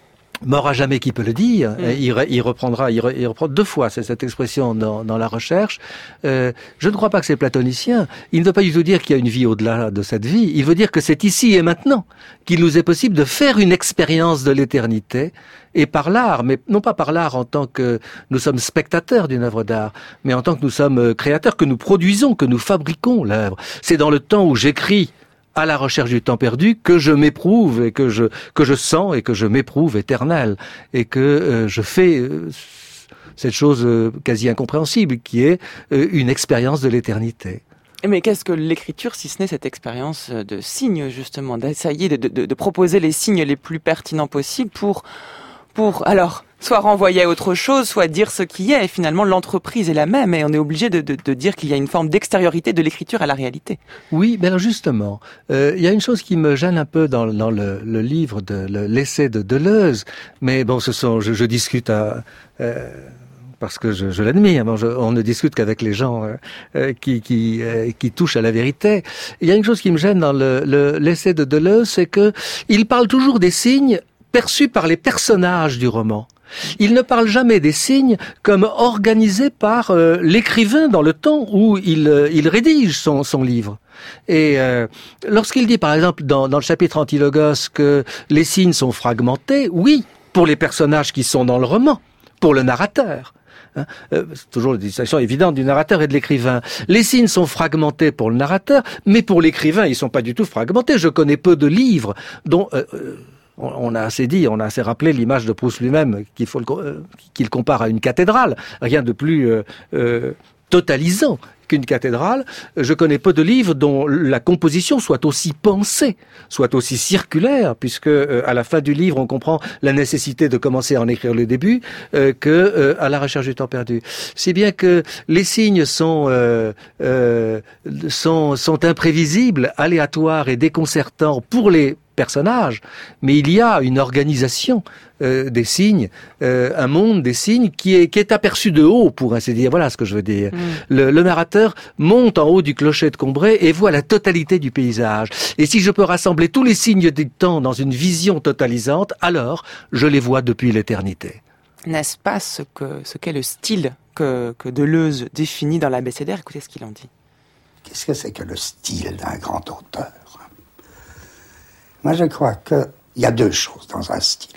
« mort à jamais qui peut le dire mmh. », il, il reprendra, il, re, il reprend deux fois cette expression dans, dans la recherche. Euh, je ne crois pas que c'est platonicien. Il ne veut pas du tout dire qu'il y a une vie au-delà de cette vie. Il veut dire que c'est ici et maintenant qu'il nous est possible de faire une expérience de l'éternité, et par l'art, mais non pas par l'art en tant que nous sommes spectateurs d'une œuvre d'art, mais en tant que nous sommes créateurs, que nous produisons, que nous fabriquons l'œuvre. C'est dans le temps où j'écris à la recherche du temps perdu que je m'éprouve et que je que je sens et que je m'éprouve éternel et que euh, je fais euh, cette chose euh, quasi incompréhensible qui est euh, une expérience de l'éternité. Mais qu'est-ce que l'écriture, si ce n'est cette expérience de signes, justement, d'essayer de, de, de proposer les signes les plus pertinents possibles pour, pour, alors, soit renvoyer à autre chose, soit dire ce qui est. Et finalement, l'entreprise est la même et on est obligé de, de, de dire qu'il y a une forme d'extériorité de l'écriture à la réalité. Oui, ben alors justement, euh, il y a une chose qui me gêne un peu dans, dans le, le livre, de, le, l'essai de Deleuze, mais bon, ce sont, je, je discute à... Euh, parce que je, je l'admire, bon, je, on ne discute qu'avec les gens euh, qui, qui, euh, qui touchent à la vérité. Il y a une chose qui me gêne dans le, le, l'essai de Deleuze, c'est que il parle toujours des signes perçus par les personnages du roman. Il ne parle jamais des signes comme organisés par euh, l'écrivain dans le temps où il, euh, il rédige son, son livre. Et euh, lorsqu'il dit, par exemple, dans, dans le chapitre Antilogos, que les signes sont fragmentés, oui, pour les personnages qui sont dans le roman, pour le narrateur. Hein, euh, c'est toujours la distinction évidente du narrateur et de l'écrivain. Les signes sont fragmentés pour le narrateur, mais pour l'écrivain, ils sont pas du tout fragmentés. Je connais peu de livres dont euh, euh, on, on a assez dit, on a assez rappelé l'image de Proust lui-même qu'il faut le, euh, qu'il compare à une cathédrale. Rien de plus euh, euh, totalisant qu'une cathédrale. Je connais peu de livres dont la composition soit aussi pensée, soit aussi circulaire, puisque euh, à la fin du livre, on comprend la nécessité de commencer à en écrire le début, euh, que euh, à la recherche du temps perdu. Si bien que les signes sont euh, euh, sont sont imprévisibles, aléatoires et déconcertants pour les personnages, mais il y a une organisation euh, des signes, euh, un monde des signes qui est qui est aperçu de haut, pour ainsi dire. Voilà ce que je veux dire. Mmh. Le, le narrateur monte en haut du clocher de Combray et voit la totalité du paysage. Et si je peux rassembler tous les signes du temps dans une vision totalisante, alors je les vois depuis l'éternité. N'est-ce pas ce que ce qu'est le style que que Deleuze définit dans l'Abécédaire? Écoutez ce qu'il en dit. Qu'est-ce que c'est que le style d'un grand auteur? Moi, je crois qu'il y a deux choses dans un style.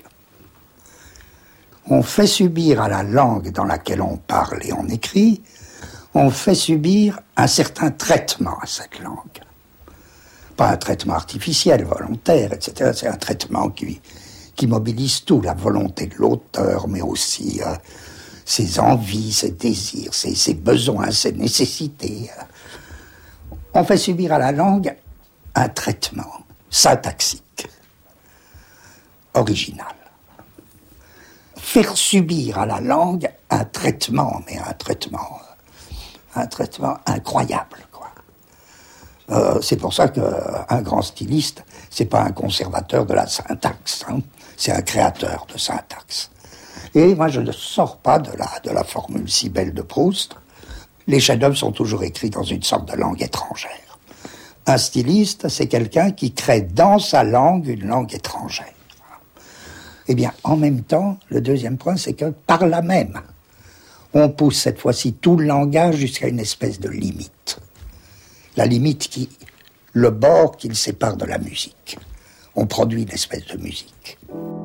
On fait subir à la langue dans laquelle on parle et on écrit, on fait subir un certain traitement à cette langue. Pas un traitement artificiel, volontaire, et cetera. C'est un traitement qui, qui mobilise tout, la volonté de l'auteur, mais aussi euh, ses envies, ses désirs, ses, ses besoins, ses nécessités. On fait subir à la langue un traitement syntaxique, original. Faire subir à la langue un traitement, mais un traitement, un traitement incroyable, quoi. Euh, c'est pour ça qu'un grand styliste, c'est pas un conservateur de la syntaxe, hein, c'est un créateur de syntaxe. Et moi, je ne sors pas de la, de la formule si belle de Proust. Les chefs-d'œuvre sont toujours écrits dans une sorte de langue étrangère. Un styliste, c'est quelqu'un qui crée dans sa langue une langue étrangère. Eh bien, en même temps, le deuxième point, c'est que par là même, on pousse cette fois-ci tout le langage jusqu'à une espèce de limite. La limite qui, le bord qui le sépare de la musique. On produit une espèce de musique.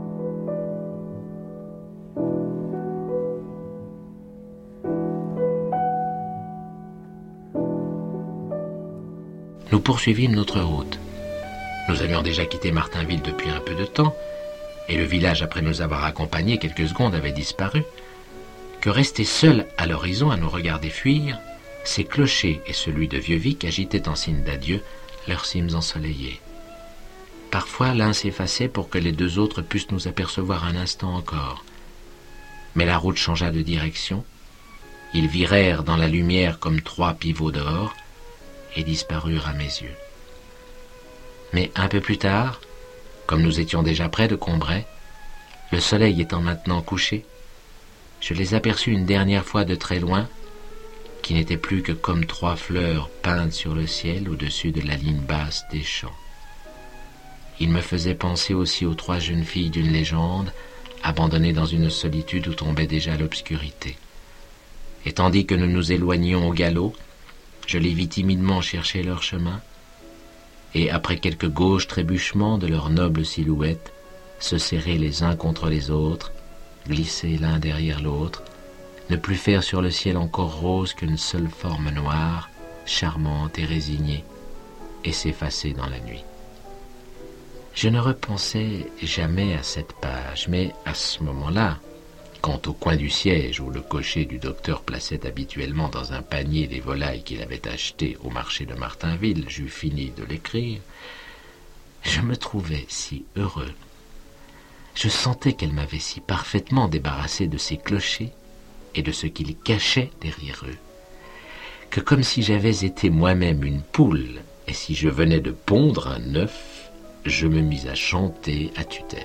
Nous poursuivîmes notre route. Nous avions déjà quitté Martainville depuis un peu de temps, et le village, après nous avoir accompagnés quelques secondes, avait disparu, que restaient seuls à l'horizon à nous regarder fuir, ces clochers et celui de Vieux-Vic agitaient en signe d'adieu leurs cimes ensoleillées. Parfois, l'un s'effaçait pour que les deux autres pussent nous apercevoir un instant encore. Mais la route changea de direction. Ils virèrent dans la lumière comme trois pivots d'or et disparurent à mes yeux. Mais un peu plus tard, comme nous étions déjà près de Combray, le soleil étant maintenant couché, je les aperçus une dernière fois de très loin, qui n'étaient plus que comme trois fleurs peintes sur le ciel au-dessus de la ligne basse des champs. Ils me faisaient penser aussi aux trois jeunes filles d'une légende, abandonnées dans une solitude où tombait déjà l'obscurité. Et tandis que nous nous éloignions au galop, je les vis timidement chercher leur chemin, et après quelques gauches trébuchements de leurs nobles silhouettes, se serrer les uns contre les autres, glisser l'un derrière l'autre, ne plus faire sur le ciel encore rose qu'une seule forme noire, charmante et résignée, et s'effacer dans la nuit. Je ne repensais jamais à cette page, mais à ce moment-là, quand au coin du siège où le cocher du docteur plaçait habituellement dans un panier les volailles qu'il avait achetées au marché de Martinville, j'eus fini de l'écrire, je me trouvais si heureux. Je sentais qu'elle m'avait si parfaitement débarrassé de ces clochers et de ce qu'ils cachaient derrière eux, que comme si j'avais été moi-même une poule, et si je venais de pondre un œuf, je me mis à chanter à tue-tête.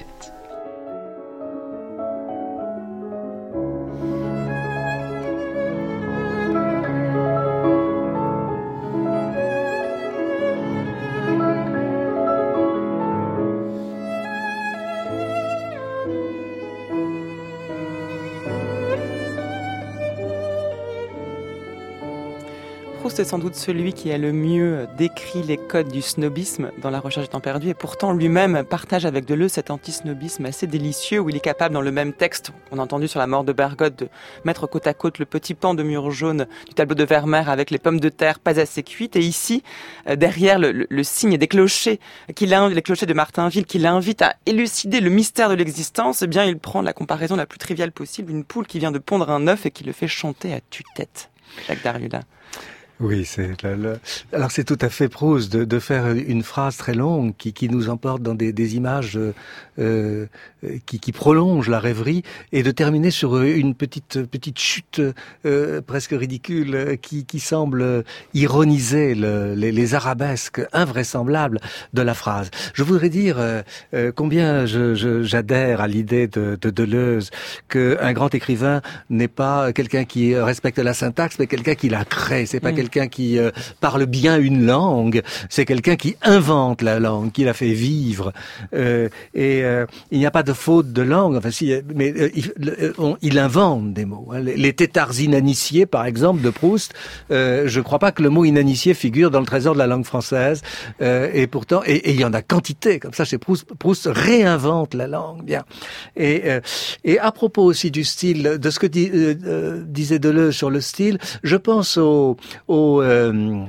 Proust est sans doute celui qui a le mieux décrit les codes du snobisme dans La recherche du temps perdu, et pourtant lui-même partage avec Deleuze cet anti-snobisme assez délicieux où il est capable, dans le même texte qu'on a entendu sur la mort de Bergotte, de mettre côte à côte le petit pan de mur jaune du tableau de Vermeer avec les pommes de terre pas assez cuites, et ici, derrière le, le, le signe des clochers, qu'il a, les clochers de Martinville, qui l'invite à élucider le mystère de l'existence, eh bien il prend la comparaison la plus triviale possible, une poule qui vient de pondre un œuf et qui le fait chanter à tue-tête. Jacques Derrida. Oui, c'est le, le... alors c'est tout à fait Proust de, de faire une phrase très longue qui, qui nous emporte dans des, des images euh, qui, qui prolongent la rêverie, et de terminer sur une petite petite chute euh, presque ridicule qui, qui semble ironiser le, les, les arabesques invraisemblables de la phrase. Je voudrais dire euh, combien je, je, j'adhère à l'idée de, de Deleuze qu'un grand écrivain n'est pas quelqu'un qui respecte la syntaxe, mais quelqu'un qui la crée. C'est pas mmh. quelqu'un qui euh, parle bien une langue, c'est quelqu'un qui invente la langue, qui la fait vivre. Euh, et euh, il n'y a pas de faute de langue, enfin si, mais euh, il, on, il invente des mots. Hein. Les, les têtards inaniciés, par exemple, de Proust, euh, je ne crois pas que le mot inanicié figure dans le trésor de la langue française. Euh, et pourtant, et, et il y en a quantité comme ça chez Proust. Proust réinvente la langue, bien. Et, euh, et à propos aussi du style, de ce que di, euh, euh, disait Deleuze sur le style, je pense au, au Au, euh,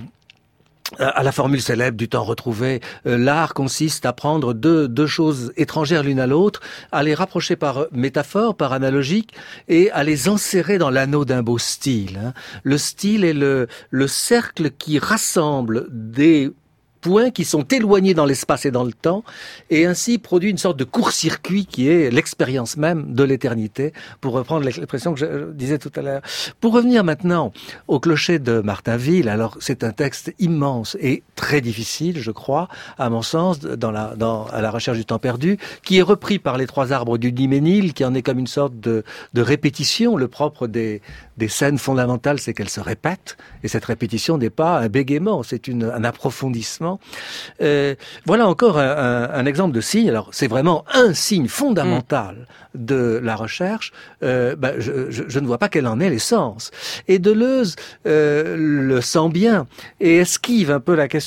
à la formule célèbre du temps retrouvé, euh, l'art consiste à prendre deux, deux choses étrangères l'une à l'autre, à les rapprocher par métaphore, par analogique, et à les enserrer dans l'anneau d'un beau style. Hein. Le style est le, le cercle qui rassemble des points qui sont éloignés dans l'espace et dans le temps, et ainsi produit une sorte de court-circuit qui est l'expérience même de l'éternité, pour reprendre l'expression que je disais tout à l'heure. Pour revenir maintenant au clocher de Martinville, alors c'est un texte immense et très difficile, je crois, à mon sens, dans la, dans, à la recherche du temps perdu, qui est repris par les trois arbres du Hyménile, qui en est comme une sorte de, de répétition. Le propre des, des scènes fondamentales, c'est qu'elles se répètent, et cette répétition n'est pas un bégaiement, c'est une, un approfondissement. Euh, voilà encore un, un, un exemple de signe. Alors c'est vraiment un signe fondamental mmh. de la recherche. Euh, ben, je, je, je ne vois pas quelle en est l'essence. Et Deleuze euh, le sent bien et esquive un peu la question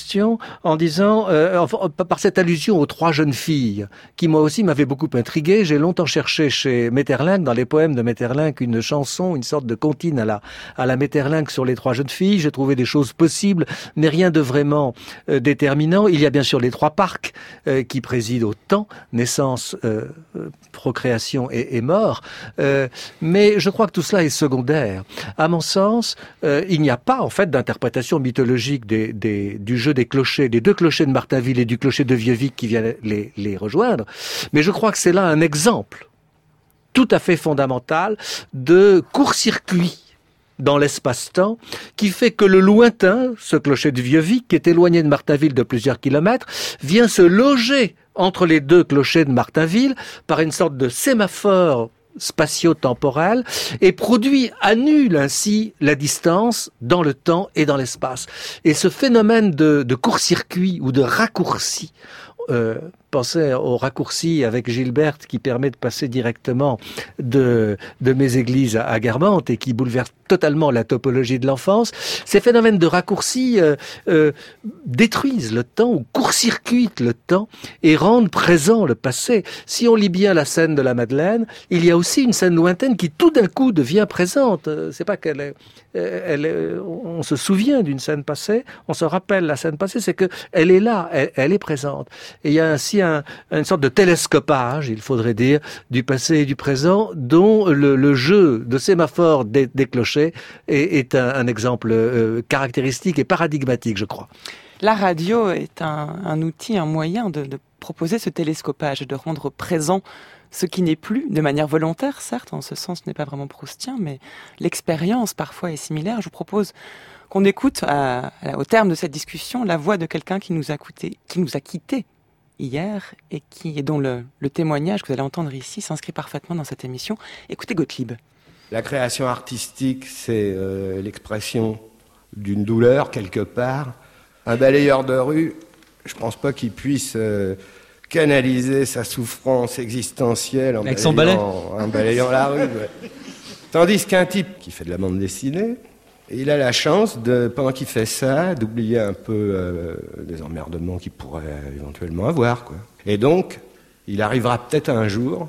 question en disant, euh, enfin, par cette allusion aux trois jeunes filles, qui moi aussi m'avait beaucoup intrigué. J'ai longtemps cherché chez Maeterlinck, dans les poèmes de Maeterlinck, une chanson, une sorte de comptine à la, à la Maeterlinck sur les trois jeunes filles. J'ai trouvé des choses possibles, mais rien de vraiment euh, déterminant. Il y a bien sûr les trois parcs euh, qui président au temps, naissance, euh, procréation et, et mort. Euh, mais je crois que tout cela est secondaire. À mon sens, euh, il n'y a pas en fait d'interprétation mythologique des, des, du jeu des clochers, des deux clochers de Martainville et du clocher de Vieux-Vic qui viennent les, les rejoindre. Mais je crois que c'est là un exemple tout à fait fondamental de court-circuit dans l'espace-temps, qui fait que le lointain, ce clocher de Vieux-Vic, qui est éloigné de Martainville de plusieurs kilomètres, vient se loger entre les deux clochers de Martainville par une sorte de sémaphore spatio-temporel et produit, annule ainsi la distance dans le temps et dans l'espace. Et ce phénomène de, de court-circuit ou de raccourci, euh, pensez au raccourci avec Gilberte qui permet de passer directement de, de Méséglise à, à Guermantes et qui bouleverse totalement la topologie de l'enfance. Ces phénomènes de raccourci euh, euh, détruisent le temps ou court-circuitent le temps et rendent présent le passé. Si on lit bien la scène de la Madeleine, il y a aussi une scène lointaine qui tout d'un coup devient présente. C'est pas qu'elle est, elle est, on se souvient d'une scène passée, on se rappelle la scène passée, c'est que elle est là, elle, elle est présente. Et il y a ainsi un, une sorte de télescopage, il faudrait dire, du passé et du présent, dont le, le jeu de sémaphore des, des clochers est, est un, un exemple euh, caractéristique et paradigmatique, je crois. La radio est un, un outil, un moyen de, de proposer ce télescopage, de rendre présent ce qui n'est plus, de manière volontaire, certes, en ce sens ce n'est pas vraiment proustien, mais l'expérience parfois est similaire. Je vous propose qu'on écoute, à, à, au terme de cette discussion, la voix de quelqu'un qui nous a coûté, qui nous a quittés hier et qui et dont le, le témoignage que vous allez entendre ici s'inscrit parfaitement dans cette émission. Écoutez Gottlieb. La création artistique, c'est euh, l'expression d'une douleur quelque part. Un balayeur de rue, je pense pas qu'il puisse euh, canaliser sa souffrance existentielle en avec son balai, en balayant la rue. Ouais. Tandis qu'un type qui fait de la bande dessinée, il a la chance, de, pendant qu'il fait ça, d'oublier un peu euh, les emmerdements qu'il pourrait éventuellement avoir, quoi. Et donc, il arrivera peut-être un jour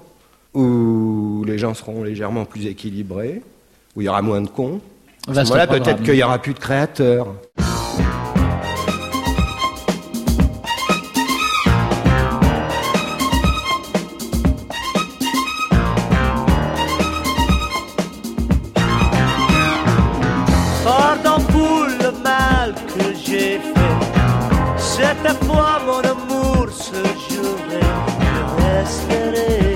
où les gens seront légèrement plus équilibrés, où il y aura moins de cons. À ce moment-là, peut-être qu'il n'y aura plus de créateurs. Pardon pour le mal que j'ai fait, c'était toi mon amour, ce jour je resterai.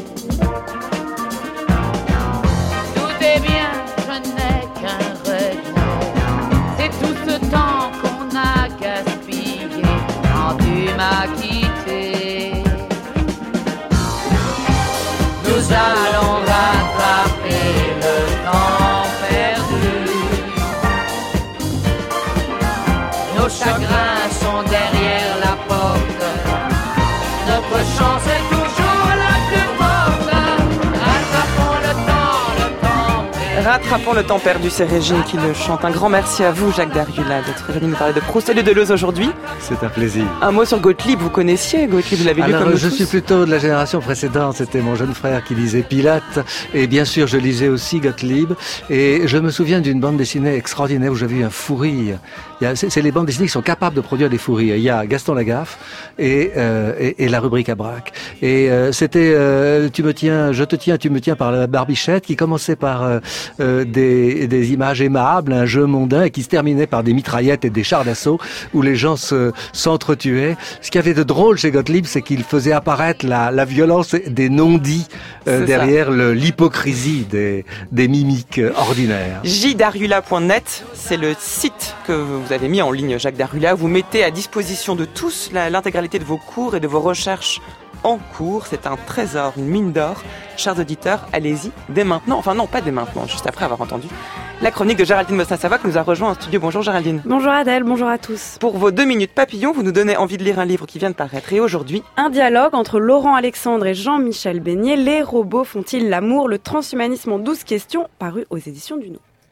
Tout est bien, je n'ai qu'un regret, c'est tout ce temps qu'on a gaspillé quand tu m'as quitté. Nous allons rattraper le temps perdu. Nos chagrins sont derrière la porte. Notre chance est toujours la plus forte. Rattrapons le temps, le temps perdu. Rattrapons le temps perdu, c'est Régine qui le chante. Un grand merci à vous, Jacques Dariula, d'être venu nous parler de Proust et de Deleuze aujourd'hui. C'est un plaisir. Un mot sur Gottlieb, vous connaissiez Gottlieb, vous l'avez lu comme nous je tous. suis plutôt de la génération précédente, c'était mon jeune frère qui lisait Pilate, et bien sûr je lisais aussi Gottlieb, et je me souviens d'une bande dessinée extraordinaire où j'avais eu un fou rire. Il y a, c'est, c'est les bandes dessinées qui sont capables de produire des fous rires. Il y a Gaston Lagaffe et, euh, et, et la rubrique à braque. Et euh, c'était euh, tu me tiens, je te tiens, tu me tiens par la barbichette, qui commençait par euh, euh, des, des images aimables, un jeu mondain, et qui se terminait par des mitraillettes et des chars d'assaut où les gens se, s'entretuaient. Ce qu'il y avait de drôle chez Gottlieb, c'est qu'il faisait apparaître la, la violence des non-dits euh, derrière le, l'hypocrisie des, des mimiques ordinaires. j dariula point net, c'est le site que vous avez mis en ligne, Jacques Dariula. Vous mettez à disposition de tous la, l'intégralité de vos cours et de vos recherches en cours. C'est un trésor, une mine d'or. Chers auditeurs, allez-y dès maintenant. Enfin non, pas dès maintenant, juste après avoir entendu la chronique de Géraldine Mosna-Savoie qui nous a rejoint en studio. Bonjour Géraldine. Bonjour Adèle, bonjour à tous. Pour vos deux minutes papillon, vous nous donnez envie de lire un livre qui vient de paraître. Et aujourd'hui, un dialogue entre Laurent Alexandre et Jean-Michel Beignet. Les robots font-ils l'amour? Le transhumanisme en douze questions, paru aux éditions du Nou.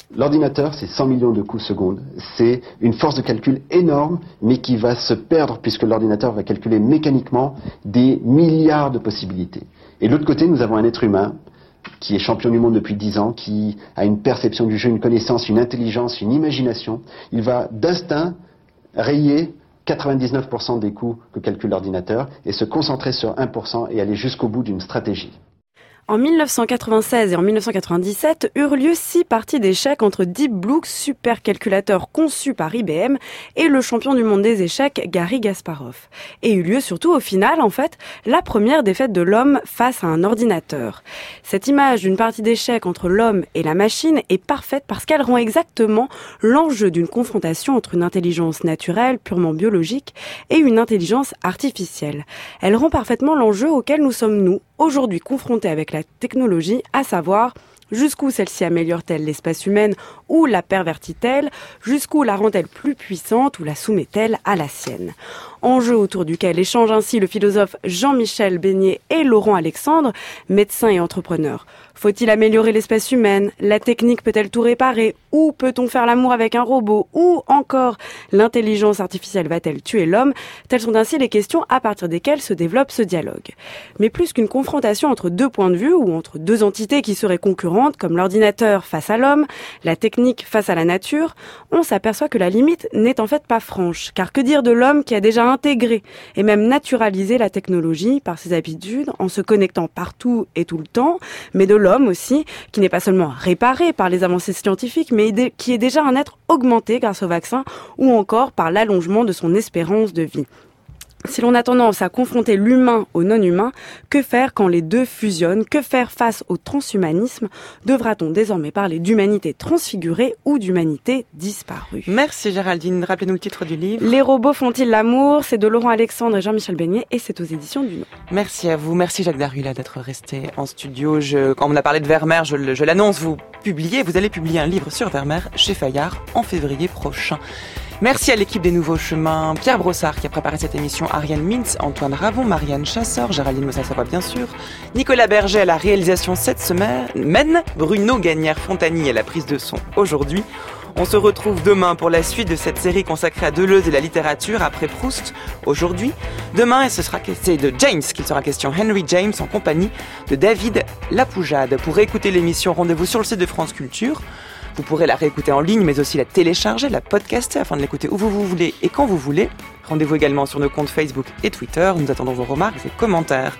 L'ordinateur, c'est cent millions de coups secondes. C'est une force de calcul énorme, mais qui va se perdre puisque l'ordinateur va calculer mécaniquement des milliards de possibilités. Et de l'autre côté, nous avons un être humain qui est champion du monde depuis dix ans, qui a une perception du jeu, une connaissance, une intelligence, une imagination. Il va d'instinct rayer quatre-vingt-dix-neuf pour cent des coups que calcule l'ordinateur et se concentrer sur un pour cent et aller jusqu'au bout d'une stratégie. En dix-neuf cent quatre-vingt-seize et en dix-neuf cent quatre-vingt-dix-sept eurent lieu six parties d'échecs entre Deep Blue, supercalculateur conçu par I B M, et le champion du monde des échecs, Garry Kasparov. Et eut lieu surtout au final, en fait, la première défaite de l'homme face à un ordinateur. Cette image d'une partie d'échecs entre l'homme et la machine est parfaite parce qu'elle rend exactement l'enjeu d'une confrontation entre une intelligence naturelle, purement biologique, et une intelligence artificielle. Elle rend parfaitement l'enjeu auquel nous sommes, nous, aujourd'hui confrontés avec la technologie, à savoir jusqu'où celle-ci améliore-t-elle l'espèce humaine ou la pervertit-elle, jusqu'où la rend-elle plus puissante ou la soumet-elle à la sienne. Enjeu autour duquel échangent ainsi le philosophe Jean-Michel Beignet et Laurent Alexandre, médecins et entrepreneurs. Faut-il améliorer l'espèce humaine? La technique peut-elle tout réparer? Ou peut-on faire l'amour avec un robot? Ou encore, l'intelligence artificielle va-t-elle tuer l'homme? Telles sont ainsi les questions à partir desquelles se développe ce dialogue. Mais plus qu'une confrontation entre deux points de vue ou entre deux entités qui seraient concurrentes, comme l'ordinateur face à l'homme, la technique face à la nature, on s'aperçoit que la limite n'est en fait pas franche. Car que dire de l'homme qui a déjà intégré et même naturalisé la technologie par ses habitudes en se connectant partout et tout le temps, mais de l'homme aussi, qui n'est pas seulement réparé par les avancées scientifiques, mais qui est déjà un être augmenté grâce au vaccin ou encore par l'allongement de son espérance de vie. Si l'on a tendance à confronter l'humain au non-humain, que faire quand les deux fusionnent? Que faire face au transhumanisme? Devra-t-on désormais parler d'humanité transfigurée ou d'humanité disparue? Merci Géraldine. Rappelez-nous le titre du livre. Les robots font-ils l'amour? C'est de Laurent Alexandre et Jean-Michel Beignet et c'est aux éditions du Nom. Merci à vous. Merci Jacques Darula d'être resté en studio. Je, quand on a parlé de Vermeer, je, je l'annonce, vous publiez, vous allez publier un livre sur Vermeer chez Fayard en février prochain. Merci à l'équipe des Nouveaux Chemins, Pierre Brossard qui a préparé cette émission, Ariane Mintz, Antoine Ravon, Marianne Chasseur, Géraldine Mossassavoie bien sûr, Nicolas Berger à la réalisation cette semaine, Bruno Gagnère-Fontagny à la prise de son aujourd'hui. On se retrouve demain pour la suite de cette série consacrée à Deleuze et la littérature après Proust. Aujourd'hui, demain, ce sera c'est de James qu'il sera question, Henry James en compagnie de David Lapoujade. Pour écouter l'émission, rendez-vous sur le site de France Culture. Vous pourrez la réécouter en ligne, mais aussi la télécharger, la podcaster, afin de l'écouter où vous, vous voulez et quand vous voulez. Rendez-vous également sur nos comptes Facebook et Twitter. Nous attendons vos remarques et commentaires.